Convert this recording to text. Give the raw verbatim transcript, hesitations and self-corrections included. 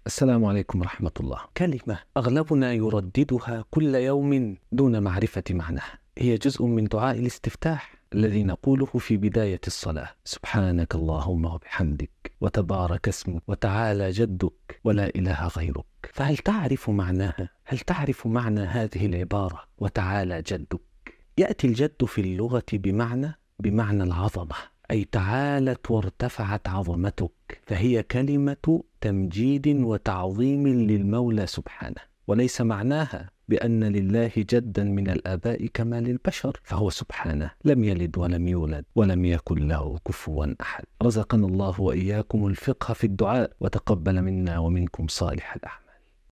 السلام عليكم ورحمة الله. كلمة أغلبنا يرددها كل يوم دون معرفة معناها، هي جزء من دعاء الاستفتاح الذي نقوله في بداية الصلاة: سبحانك اللهم وبحمدك وتبارك اسمك وتعالى جدك ولا إله غيرك. فهل تعرف معناها؟ هل تعرف معنى هذه العبارة وتعالى جدك؟ يأتي الجد في اللغة بمعنى بمعنى العظمة، أي تعالت وارتفعت عظمتك، فهي كلمة تمجيد وتعظيم للمولى سبحانه، وليس معناها بأن لله جدا من الآباء كما للبشر، فهو سبحانه لم يلد ولم يولد ولم يكن له كفوا أحد. رزقنا الله وإياكم الفقه في الدعاء، وتقبل منا ومنكم صالح الأعمال.